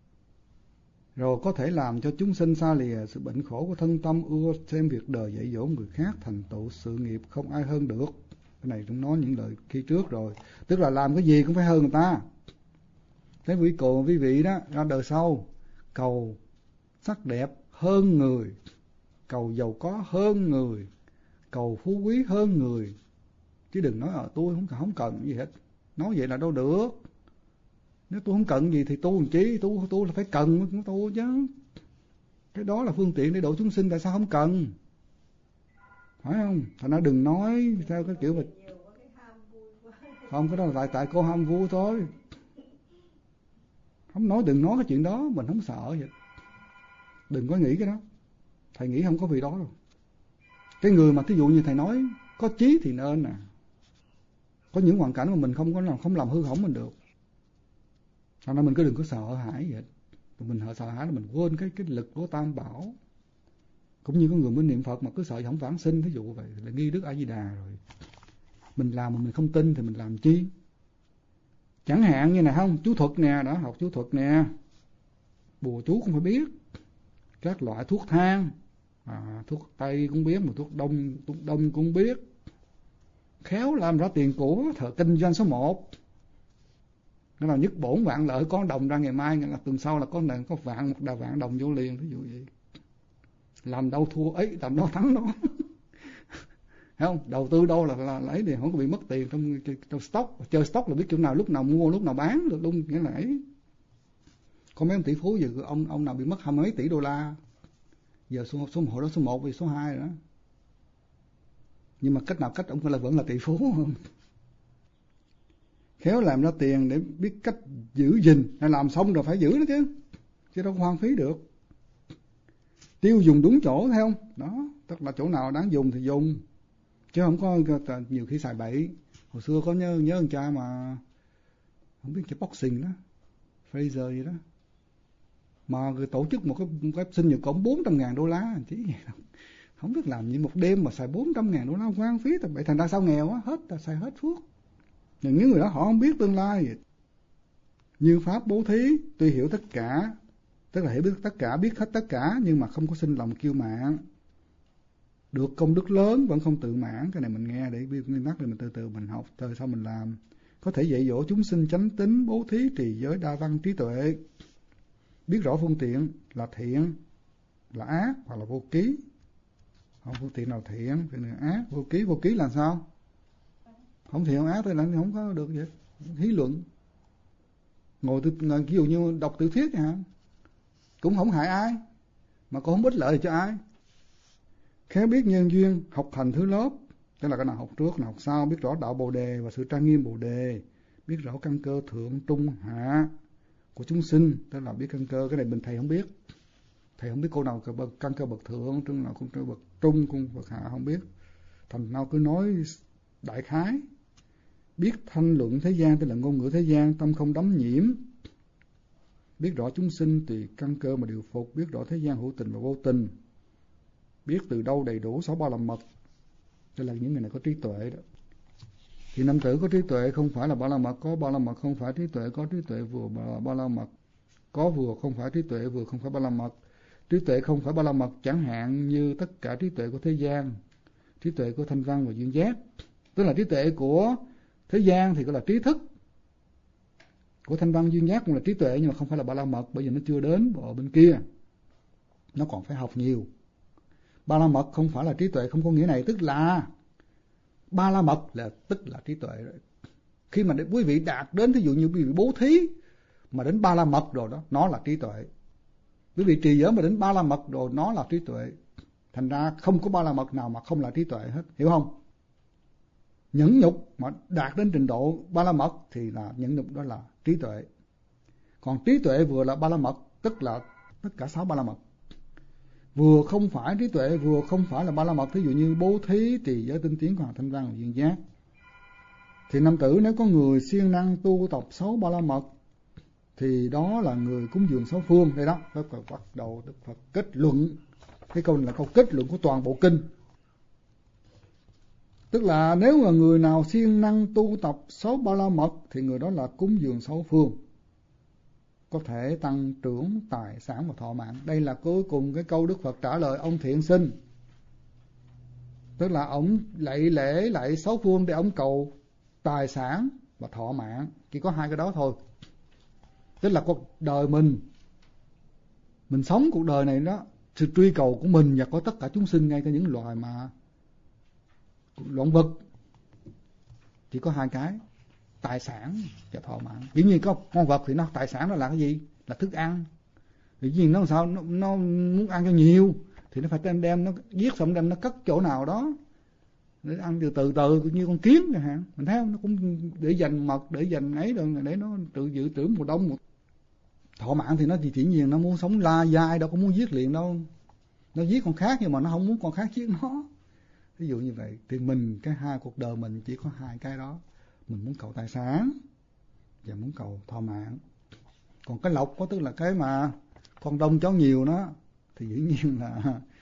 Rồi có thể làm cho chúng sinh xa lìa sự bệnh khổ của thân tâm, ưa xem việc đời dạy dỗ người khác, thành tựu sự nghiệp không ai hơn được. Cái này cũng nói những lời khi trước rồi, tức là làm cái gì cũng phải hơn người ta. Thế quý vị đó ra đời sau cầu sắc đẹp hơn người, cầu giàu có hơn người, cầu phú quý hơn người, chứ đừng nói tôi không cần gì hết. Nói vậy là đâu được. Nếu tôi không cần gì thì tu làm chi? Tu là phải cần mới tu chứ. Cái đó là phương tiện để độ chúng sinh, tại sao không cần? Phải không? Thành ra đừng nói theo cái kiểu mà không, cái đó là tại cô ham vui thôi. Không nói, đừng nói cái chuyện đó, mình không sợ vậy. Đừng có nghĩ cái đó. Thầy nghĩ không có việc đó đâu. Cái người mà thí dụ như thầy nói có trí thì nên nè. Có những hoàn cảnh mà mình không làm hư hỏng mình được. Thành ra mình cứ đừng có sợ hãi vậy. Mình sợ hãi là mình quên cái lực của Tam Bảo. Cũng như có người mới niệm Phật mà cứ sợ không vãng sinh, ví dụ vậy là nghi Đức A Di Đà rồi. Mình làm mà mình không tin thì mình làm chi? Chẳng hạn như này không, chú thuật nè, đó học chú thuật nè, bùa chú cũng phải biết, các loại thuốc thang, thuốc Tây cũng biết, mà thuốc Đông cũng biết, khéo làm ra tiền của thợ kinh doanh số 1. Nó là nhất bổn vạn lợi, có đồng ra ngày mai, là tuần sau là có vạn, một đà vạn đồng vô liền, ví dụ vậy. Làm đâu thua ấy, làm đâu thắng đó. Thấy không? Đầu tư đâu là lấy thì không có bị mất tiền trong stock. Chơi stock là biết chỗ nào lúc nào mua lúc nào bán được luôn, nghĩa là ấy. Có mấy ông tỷ phú giờ ông nào bị mất 20 mấy tỷ đô la. Giờ số hồi đó số 1 vì số 2 rồi đó. Nhưng mà cách nào cách ông vẫn là tỷ phú không? Khéo làm ra tiền để biết cách giữ gìn, hay làm xong rồi phải giữ nó chứ đâu hoang phí được. Tiêu dùng đúng chỗ, thấy không? Đó, tức là chỗ nào đáng dùng thì dùng, chứ không có nhiều khi xài bậy. Hồi xưa có nhớ ông cha mà không biết cái boxing đó, Fraser gì đó, mà người tổ chức một cái sinh nhật cộng 400.000 đô la, chỉ không biết làm như một đêm mà xài 400.000 đô la hoang phí. Vậy thành ra sao nghèo á, xài hết thuốc. Nhưng những người đó họ không biết tương lai. Như pháp bố thí, tuy hiểu tất cả, tức là hiểu biết tất cả, biết hết tất cả, nhưng mà không có sinh lòng kiêu mạn. Được công đức lớn vẫn không tự mãn. Cái này mình nghe để biết nguyên tắc, để mình từ từ mình học, từ sau mình làm. Có thể dạy dỗ chúng sinh chánh tín, bố thí, trì giới, đa văn, trí tuệ. Biết rõ phương tiện là thiện, là ác, hoặc là vô ký. Không, phương tiện nào thiện, phương tiện nào ác, vô ký là sao? Không thiện không ác thì là không có được vậy. Thí luận. Ngồi ví dụ như đọc tiểu thuyết hả? Cũng không hại ai, mà cũng không ích lợi cho ai. Khéo biết nhân duyên, học thành thứ lớp, tức là cái nào học trước, nào học sau, biết rõ đạo Bồ Đề và sự trang nghiêm Bồ Đề, biết rõ căn cơ thượng, trung, hạ của chúng sinh, tức là biết căn cơ. Cái này thầy không biết. Thầy không biết cô nào căn cơ bậc thượng, trung nào căn cơ bậc trung, cung bậc hạ không biết. Thành nào cứ nói đại khái. Biết thanh luận thế gian, tức là ngôn ngữ thế gian, tâm không đắm nhiễm. Biết rõ chúng sinh tùy căn cơ mà điều phục, biết rõ thế gian hữu tình và vô tình. Biết từ đâu đầy đủ 6 ba la mật. Đây là những người này có trí tuệ đó. Thì nam tử có trí tuệ không phải là ba la mật, có ba la mật không phải trí tuệ, có trí tuệ vừa ba la mật, có vừa không phải trí tuệ, vừa không phải ba la mật. Trí tuệ không phải ba la mật chẳng hạn như tất cả trí tuệ của thế gian, trí tuệ của thanh văn và duyên giác. Tức là trí tuệ của thế gian thì gọi là trí thức, của thanh văn duyên giác cũng là trí tuệ, nhưng mà không phải là ba la mật, bởi vì nó chưa đến ở bên kia, nó còn phải học nhiều. Ba la mật không phải là trí tuệ, không có nghĩa này, tức là ba la mật là tức là trí tuệ rồi. Khi mà quý vị đạt đến, ví dụ như quý vị bố thí mà đến ba la mật rồi đó, nó là trí tuệ. Quý vị trì giới mà đến ba la mật rồi, nó là trí tuệ. Thành ra không có ba la mật nào mà không là trí tuệ hết, hiểu không? Nhẫn nhục mà đạt đến trình độ ba la mật thì là nhẫn nhục, đó là trí tuệ. Còn trí tuệ vừa là ba la mật, tức là tất cả 6 ba la mật. Vừa không phải trí tuệ, vừa không phải là ba la mật, ví dụ như bố thí, trì giới, tinh tiến, còn thanh văn và duyên giác. Thì nam tử nếu có người siêng năng tu tập 6 ba la mật thì đó là người cúng dường 6 phương. Đây đó, Đức Phật bắt đầu Đức Phật kết luận. Cái câu này là câu kết luận của toàn bộ kinh. Tức là nếu mà người nào siêng năng tu tập 6 ba la mật thì người đó là cúng dường 6 phương, có thể tăng trưởng tài sản và thọ mạng. Đây là cuối cùng cái câu Đức Phật trả lời ông thiện sinh. Tức là ông lạy 6 phương để ông cầu tài sản và thọ mạng. Chỉ có 2 cái đó thôi. Tức là cuộc đời mình sống cuộc đời này đó, sự truy cầu của mình và có tất cả chúng sinh, ngay cả những loài mà loạn vật, chỉ có 2 cái: tài sản và thọ mạng. Dĩ nhiên có con vật thì nó tài sản đó là cái gì? Là thức ăn. Dĩ nhiên nó làm sao? Nó muốn ăn cho nhiều thì nó phải đem nó giết xong đem nó cất chỗ nào đó để ăn từ từ như con kiến chẳng hạn. Mình thấy không? Nó cũng để dành mật, để dành ấy rồi, để nó tự dự trữ mùa đông. Thọ mạng thì nó chỉ nhiên nó muốn sống la dai, đâu có muốn giết liền đâu. Nó giết con khác nhưng mà nó không muốn con khác giết nó. Ví dụ như vậy thì mình, cái 2 cuộc đời mình chỉ có 2 cái đó. Mình muốn cầu tài sản và muốn cầu thọ mạng. Còn cái lộc có tức là cái mà con đông cháu nhiều đó thì dĩ nhiên là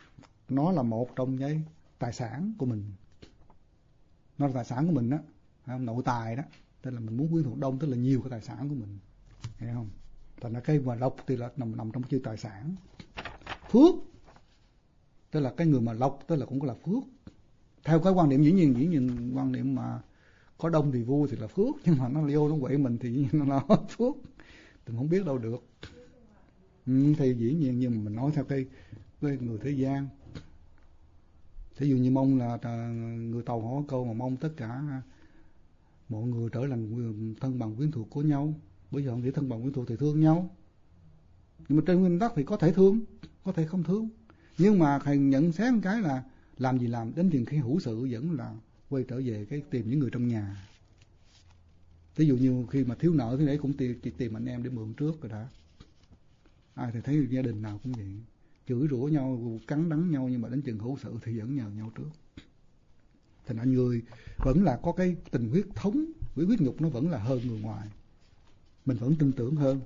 nó là một trong cái tài sản của mình, nó là tài sản của mình đó, nội tài đó. Tức là mình muốn quyến thuộc đông, tức là nhiều cái tài sản của mình, hiểu không? Thành ra cái mà lộc thì là nằm trong chữ tài sản. Phước tức là cái người mà lộc tức là cũng là phước. Theo cái quan điểm dĩ nhiên quan điểm mà có đông thì vui thì là phước, nhưng mà nó vô nó quậy mình thì dĩ nhiên nó là phước, mình không biết đâu được. Thì dĩ nhiên, nhưng mà mình nói theo cái người thế gian. Thí dụ như mong là người Tàu hỏi câu mà mong tất cả mọi người trở thành thân bằng quyến thuộc của nhau. Bây giờ không thể thân bằng quyến thuộc thì thương nhau, nhưng mà trên nguyên tắc thì có thể thương, có thể không thương. Nhưng mà thầy nhận xét một cái là làm gì làm, đến tiền khi hữu sự vẫn là quay trở về cái tìm những người trong nhà. Ví dụ như khi mà thiếu nợ thì đấy cũng tìm anh em để mượn trước rồi đã. Ai thì thấy gia đình nào cũng vậy, chửi rủa nhau, cắn đắng nhau, nhưng mà đến chừng hữu sự thì vẫn nhờ nhau trước. Thành ra người vẫn là có cái tình huyết thống, huyết nhục nó vẫn là hơn người ngoài, mình vẫn tin tưởng hơn.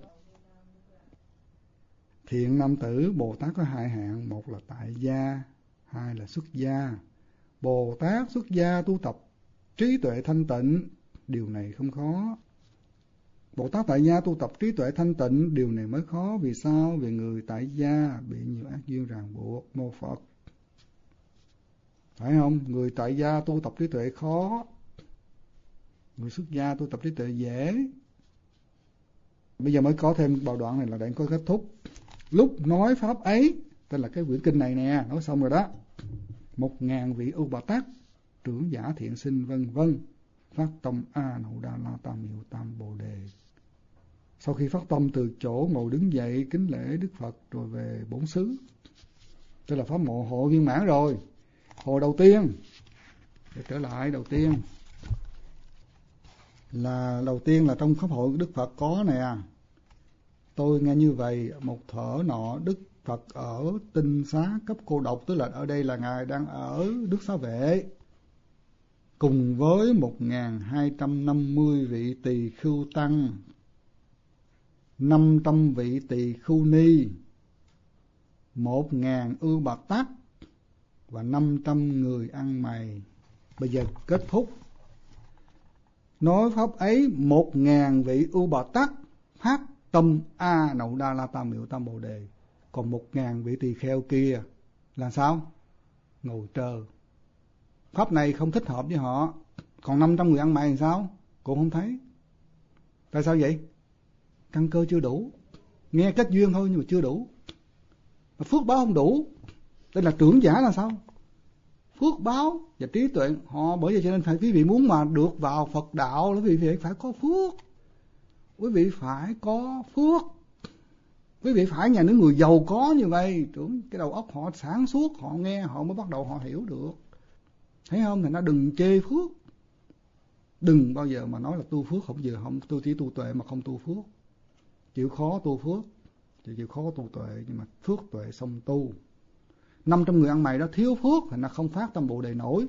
Thiện nam tử Bồ Tát có hai hạng, một là tại gia, hai là xuất gia. Bồ Tát xuất gia tu tập trí tuệ thanh tịnh, điều này không khó. Bồ Tát tại gia tu tập trí tuệ thanh tịnh, điều này mới khó. Vì sao? Vì người tại gia bị nhiều ác duyên ràng buộc. Mô Phật. Phải không? Người tại gia tu tập trí tuệ khó, người xuất gia tu tập trí tuệ dễ. Bây giờ mới có thêm vào đoạn này là đoạn có kết thúc. Lúc nói pháp ấy, tức là cái quyển kinh này nè, nói xong rồi đó. 1000 vị ưu Bồ Tát, trưởng giả thiện sinh vân vân, phát tâm A Nậu Đa La Tam Miệu Tam Bồ Đề. Sau khi phát tâm từ chỗ ngồi đứng dậy kính lễ Đức Phật rồi về bổn xứ, tức là pháp mộ hộ viên mãn rồi. Hồi đầu tiên, để trở lại đầu tiên là trong pháp hội Đức Phật có nè. Tôi nghe như vậy, một thở nọ Đức Phật ở Tinh Xá cấp cô độc, tức là ở đây là Ngài đang ở Đức Xá Vệ, cùng với 1250 vị tỳ khưu tăng, 500 vị tỳ khưu ni, 1000 ưu Bồ Tát và 500 người ăn mày. Bây giờ kết thúc. Nói pháp ấy, 1000 vị ưu Bồ Tát phát tâm A Nậu Đa La Tam Miệu Tam Bồ Đề. Còn 1000 vị tỳ kheo kia là sao? Ngồi chờ. Pháp này không thích hợp với họ. Còn 500 người ăn mày thì sao? Cũng không thấy. Tại sao vậy? Căn cơ chưa đủ. Nghe kết duyên thôi nhưng mà chưa đủ. Phước báo không đủ. Đây là trưởng giả là sao? Phước báo và trí tuệ họ, bởi vậy cho nên phải quý vị muốn mà được vào Phật đạo là quý vị phải có phước. Quý vị phải có phước. Quý vị phải nhà những người giàu có như vậy, tưởng cái đầu óc họ sáng suốt, họ nghe họ mới bắt đầu họ hiểu được. Thấy không? Thì nó đừng chê phước. Đừng bao giờ mà nói là tu phước không, giờ không, tôi chỉ tu tuệ mà không tu phước. Chịu khó tu phước, chịu khó tu tuệ, nhưng mà phước tuệ xong tu. 500 người ăn mày đó thiếu phước thì nó không phát tâm Bồ Đề nổi.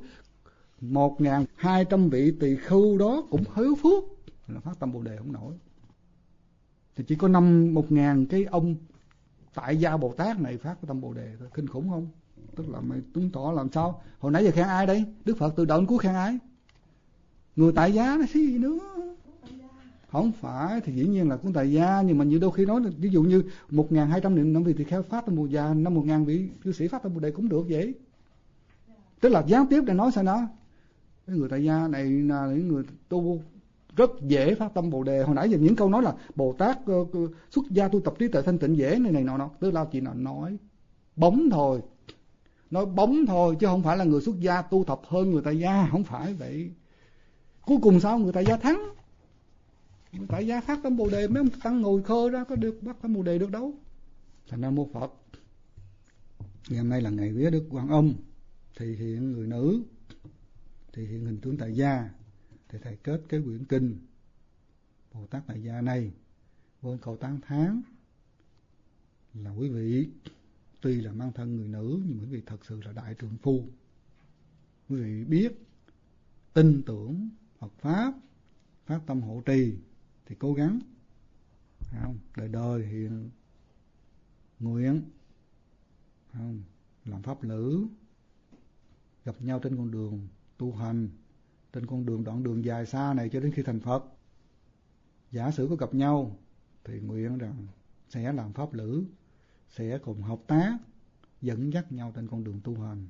1200 vị tỳ khưu đó cũng thiếu phước thì nó phát tâm Bồ Đề không nổi. Thì chỉ có 1000 cái ông tại gia Bồ Tát này phát tâm Bồ Đề thôi. Kinh khủng không? Tức là mày chứng tỏ làm sao? Hồi nãy giờ khen ai đây? Đức Phật từ đầu đến cuối khen ai? Người tại gia này gì nữa? Không phải thì dĩ nhiên là cũng tại gia, nhưng mà như đôi khi nói là ví dụ như 1200 năm vị tỳ kheo phát tâm Bồ Đề, 1000 vị cư sĩ phát tâm Bồ Đề cũng được vậy. Tức là gián tiếp để nói sao đó. Cái người tại gia này là những người tu rất dễ phát tâm Bồ Đề. Hồi nãy giờ những câu nói là Bồ Tát xuất gia tu tập trí tuệ thanh tịnh dễ này nọ, tức là chỉ là nói bóng thôi. Nói bóng thôi chứ không phải là người xuất gia tu tập hơn người tại gia, không phải vậy. Cuối cùng sao? Người tại gia thắng. Người tại gia phát tâm Bồ Đề, mấy ông tăng ngồi khơ ra có được phát tâm Bồ Đề được đâu. Thành Nam Mô Phật. Ngày hôm nay là ngày vía Đức Quan Âm, thì hiện người nữ, thì hiện hình tướng tại gia. Thì thầy kết cái quyển kinh Bồ Tát tại gia này với câu tán thán là quý vị tuy là mang thân người nữ nhưng quý vị thật sự là đại trượng phu. Quý vị biết tin tưởng Phật Pháp, phát tâm hộ trì thì cố gắng, không? Đời đời hiện nguyện, không? làm pháp lữ, gặp nhau trên con đường tu hành, trên con đường đoạn đường dài xa này cho đến khi thành Phật. Giả sử có gặp nhau thì nguyện rằng sẽ làm pháp lữ, sẽ cùng hợp tác, dẫn dắt nhau trên con đường tu hành.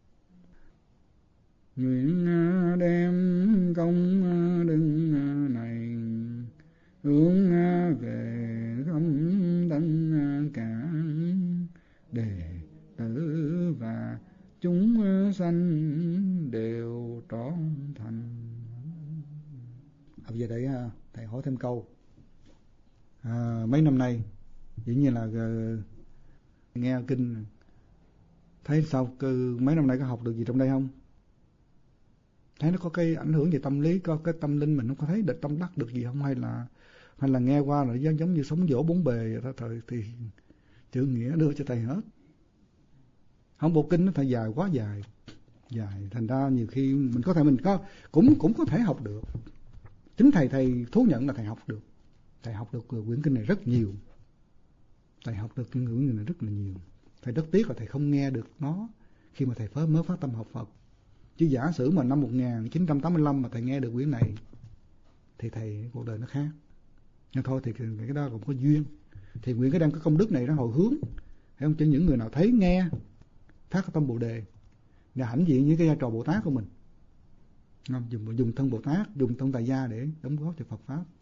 Nguyện đem công đức này hướng về khắp tất cả đệ tử và chúng sanh đều trọn thành. Bây giờ để thầy hỏi thêm câu. Mấy năm nay dĩ nhiên là nghe kinh, thấy sao mấy năm nay có học được gì trong đây không? Thấy nó có cái ảnh hưởng về tâm lý, có cái tâm linh mình không có thấy được tâm đắc được gì không, hay là nghe qua là giống như sống dỗ bốn bề vậy đó. Thời thì chữ nghĩa đưa cho thầy hết. Không, bộ kinh nó phải dài, quá dài, thành ra nhiều khi mình cũng có thể học được. Chính thầy thú nhận là thầy học được quyển kinh này rất nhiều. Thầy học được quyển kinh này rất là nhiều. Thầy rất tiếc là thầy không nghe được nó khi mà thầy mới phát tâm học Phật. Chứ giả sử mà năm 1985 mà thầy nghe được quyển này thì thầy cuộc đời nó khác. Nhưng thôi thì cái đó cũng có duyên. Thì nguyện cái đem cái công đức này nó hồi hướng, hay không, cho những người nào thấy nghe phát cái tâm Bồ đề để hãnh diện với cái vai trò Bồ Tát của mình. Dùng thân Bồ Tát, dùng thân tại gia để đóng góp cho Phật pháp.